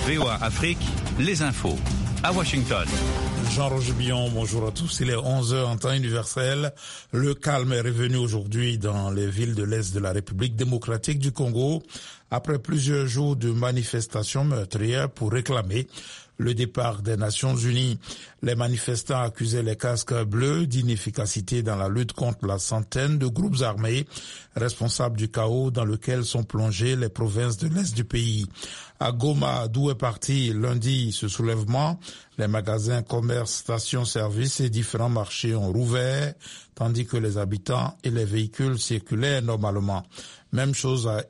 VOA Afrique, les infos. À Washington. Jean-Roger Billon, bonjour à tous. Il est 11h en temps universel. Le calme est revenu aujourd'hui dans les villes de l'Est de la République démocratique du Congo après plusieurs jours de manifestations meurtrières pour réclamer le départ des Nations Unies. Les manifestants accusaient les casques bleus d'inefficacité dans la lutte contre la centaine de groupes armés responsables du chaos dans lequel sont plongées les provinces de l'Est du pays. À Goma, d'où est parti lundi ce soulèvement, les magasins, commerces, stations-service et différents marchés ont rouvert, tandis que les habitants et les véhicules circulaient normalement. Même chose à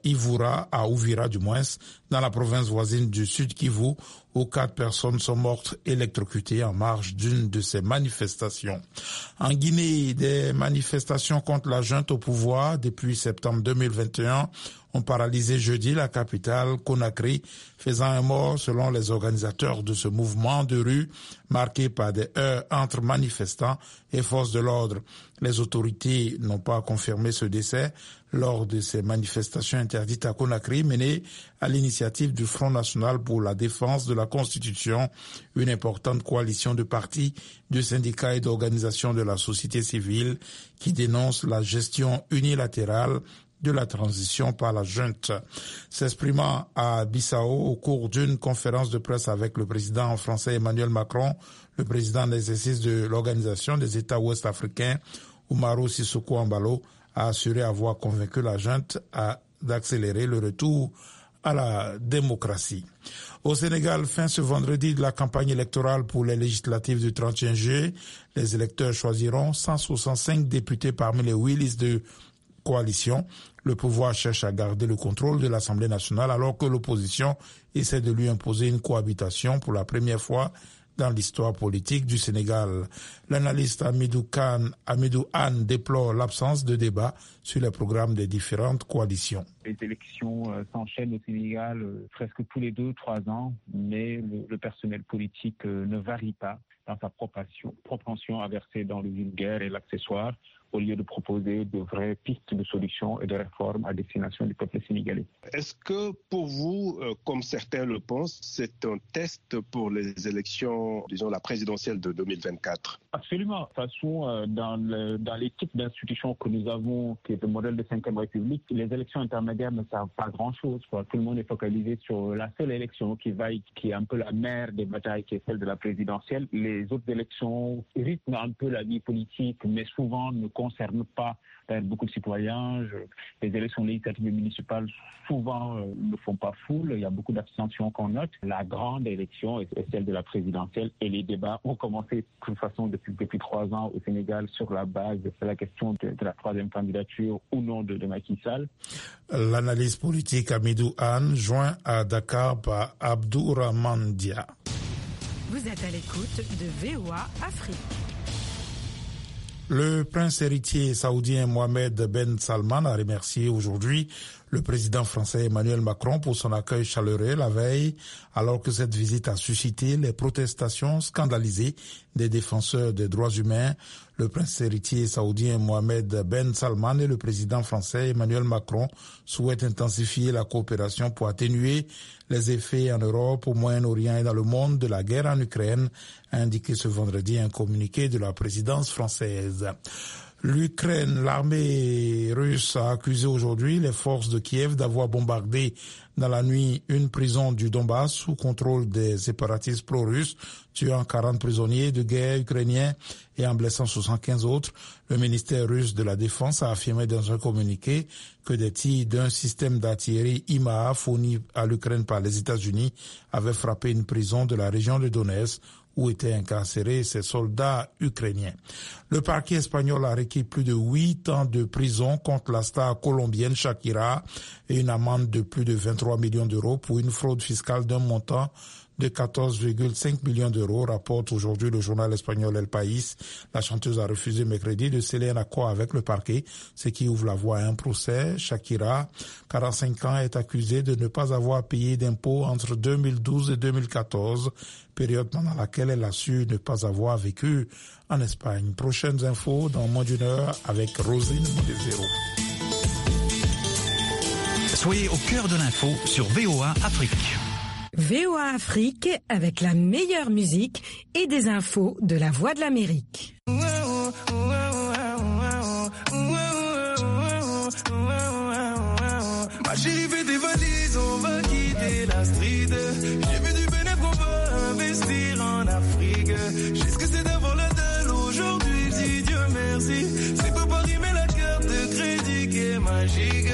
Uvira du moins, dans la province voisine du Sud Kivu, où 4 personnes sont mortes électrocutées en marge d'une de ces manifestations. En Guinée, des manifestations contre la junte au pouvoir depuis septembre 2021 ont paralysé jeudi la capitale Conakry, faisant un mort selon les organisateurs de ce mouvement de rue marqué par des heurts entre manifestants et forces de l'ordre. Les autorités n'ont pas confirmé ce décès lors de ces manifestations interdites à Conakry menées à l'initiative du Front National pour la défense de la Constitution, une importante coalition de partis, de syndicats et d'organisations de la société civile qui dénoncent la gestion unilatérale de la transition par la junte. S'exprimant à Bissau au cours d'une conférence de presse avec le président français Emmanuel Macron, le président en exercice de l'Organisation des États ouest-africains, Umaru Sissoko Embalo, a assuré avoir convaincu la junte d'accélérer le retour à la démocratie. Au Sénégal, fin ce vendredi de la campagne électorale pour les législatives du 31 juillet, les électeurs choisiront 165 députés parmi les 8 listes de coalition. Le pouvoir cherche à garder le contrôle de l'Assemblée nationale alors que l'opposition essaie de lui imposer une cohabitation pour la première fois dans l'histoire politique du Sénégal. L'analyste Hamidou Anne déplore l'absence de débat sur les programmes des différentes coalitions. Les élections s'enchaînent au Sénégal presque tous les 2-3 ans, mais le personnel politique ne varie pas dans sa propension à verser dans le vulgaire et l'accessoire, au lieu de proposer de vraies pistes de solutions et de réformes à destination du peuple sénégalais. Est-ce que pour vous, comme certains le pensent, c'est un test pour les élections, disons la présidentielle de 2024 ? Absolument. De toute façon, dans les types d'institutions que nous avons, qui est le modèle de 5e République, les élections intermédiaires ne servent pas grand-chose. Tout le monde est focalisé sur la seule élection qui est un peu la mère des batailles, qui est celle de la présidentielle. Les autres élections rythment un peu la vie politique, mais souvent ne concernent pas beaucoup de citoyens. Les élections législatives et municipales, souvent, ne font pas foule. Il y a beaucoup d'abstention qu'on note. La grande élection est celle de la présidentielle et les débats ont commencé de toute façon depuis 3 ans au Sénégal sur la base de la question de la 3e candidature ou non de Macky Sall. L'analyse politique Hamidou Anne, joint à Dakar par Abdourahmane Dia. Vous êtes à l'écoute de VOA Afrique. Le prince héritier saoudien Mohamed Ben Salman a remercié aujourd'hui le président français Emmanuel Macron pour son accueil chaleureux la veille, alors que cette visite a suscité les protestations scandalisées des défenseurs des droits humains. Le prince héritier saoudien Mohamed Ben Salman et le président français Emmanuel Macron souhaitent intensifier la coopération pour atténuer les effets en Europe, au Moyen-Orient et dans le monde de la guerre en Ukraine, a indiqué ce vendredi un communiqué de la présidence française. L'Ukraine, l'armée russe a accusé aujourd'hui les forces de Kiev d'avoir bombardé dans la nuit une prison du Donbass sous contrôle des séparatistes pro-russes, tuant 40 prisonniers de guerre ukrainiens et en blessant 75 autres. Le ministère russe de la Défense a affirmé dans un communiqué que des tirs d'un système d'artillerie IMA fourni à l'Ukraine par les États-Unis avaient frappé une prison de la région de Donetsk où étaient incarcérés ces soldats ukrainiens. Le parquet espagnol a requis plus de 8 ans de prison contre la star colombienne Shakira et une amende de plus de 23 millions d'euros pour une fraude fiscale d'un montant de 14,5 millions d'euros, rapporte aujourd'hui le journal espagnol El País. La chanteuse a refusé mercredi de sceller un accord avec le parquet, ce qui ouvre la voie à un procès. Shakira, 45 ans, est accusée de ne pas avoir payé d'impôts entre 2012 et 2014, période pendant laquelle elle a su ne pas avoir vécu en Espagne. Prochaines infos dans moins d'une heure avec Rosine Modezero. Soyez au cœur de l'info sur VOA Afrique. VOA Afrique avec la meilleure musique et des infos de la Voix de l'Amérique. Ma chérie fait des valises, on va quitter la street. J'ai vu du bénéfice qu'on va investir en Afrique. J'ai ce que c'est d'avoir la dalle aujourd'hui, dis Dieu merci. C'est pas Paris mais la carte de crédit qui est magique.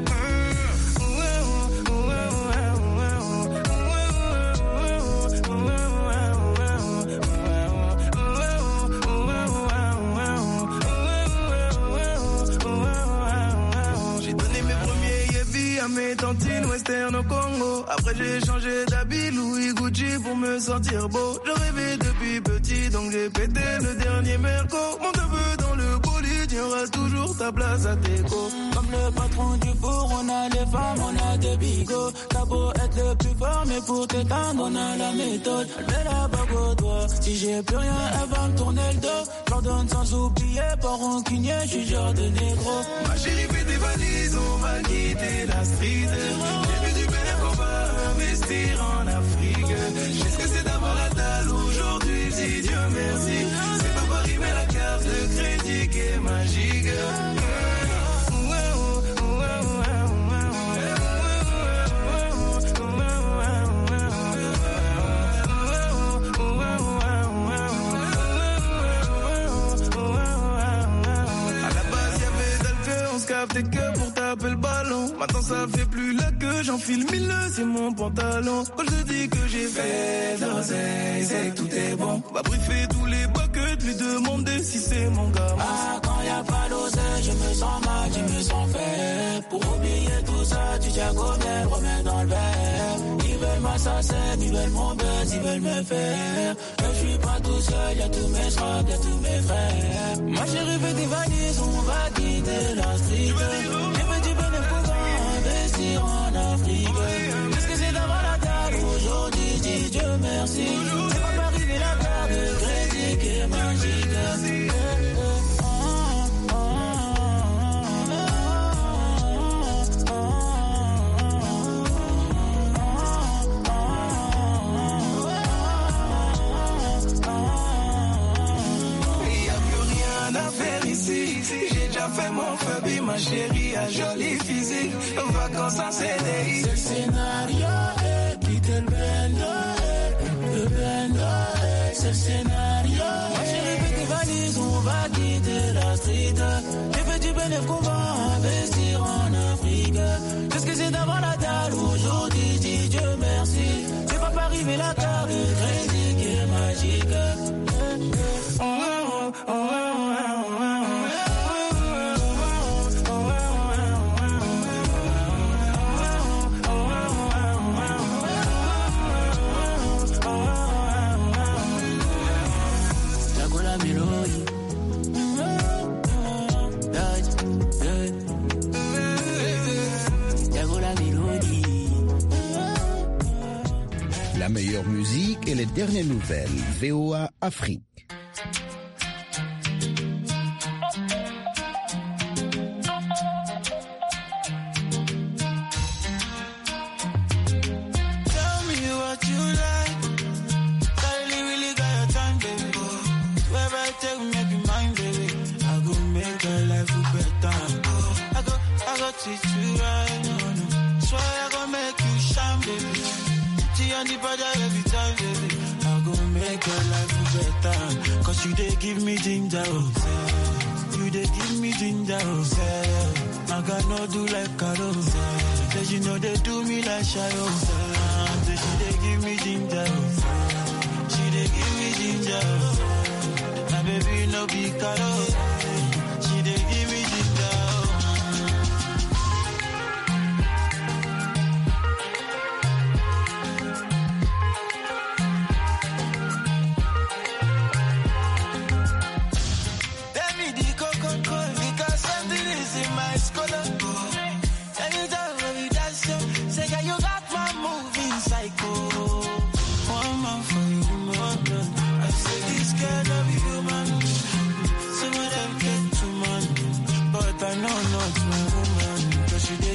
Mes tantines western au Congo. Après j'ai changé d'habit Louis Gucci pour me sentir beau. Je rêvais depuis petit donc j'ai pété le dernier merco. Mon neveu dans le bolide, il y aura toujours ta place à Teco. Comme le patron du four, on a les femmes, on a des bigots. T'as beau être le plus fort mais pour t'éteindre on a la méthode. Elle met la bague au doigt. Si j'ai plus rien elle va me tourner le dos. J'en donne sans oublier, pas rancunier, j'suis genre de négro. Ma chérie fait des valises, on va quitter la street. J'ai vu du bénéfice qu'on va investir en Afrique. J'ai ce que c'est d'avoir la dalle aujourd'hui, dis Dieu merci. C'est pas Paris mais la carte de crédit qui est magique. T'es que pour taper le ballon. Maintenant ça fait plus la queue, j'enfile 1000, c'est mon pantalon. Quand je te dis que j'ai fait d'oseille, c'est que tout est bon. Va briefer tous les buckets, lui demander si c'est mon gars. Ah, quand y a pas l'oseille, je me sens mal, je me sens faible. Pour oublier tout ça, tu tiens combien, remets dans le verre. Ils veulent m'assassin, ils veulent mon buzz, ils veulent me faire. Mais je suis pas tout seul, y'a tous mes straps, y'a tous mes frères. Ma chérie fait des valises, on va quitter la street. J'ai fait du bénéfice pour investir en Afrique. Qu'est-ce que c'est d'avoir la dalle aujourd'hui, dis Dieu merci. C'est pas Paris mais la carte de crédit qui est magique. J'ai déjà fait mon phobie, ma chérie a jolie physique. Vacances en CDI. C'est le scénario, quitter le bendo, c'est le scénario. Ma chérie fait des valises, on va quitter la street. J'ai fait du bénéfice qu'on va investir en Afrique. Qu'est-ce que c'est d'avoir la dalle aujourd'hui, dis Dieu merci. C'est pas Paris mais la carte de crédit qui est magique. La meilleure musique et les dernières nouvelles. VOA Afrique. Cause you dey give me ginger, oh. You dey give me ginger, oh. I got no do like Carol. Say you know they do me like Shayo. Say she dey give me ginger, oh. She dey give me ginger, oh. My baby no be Carol.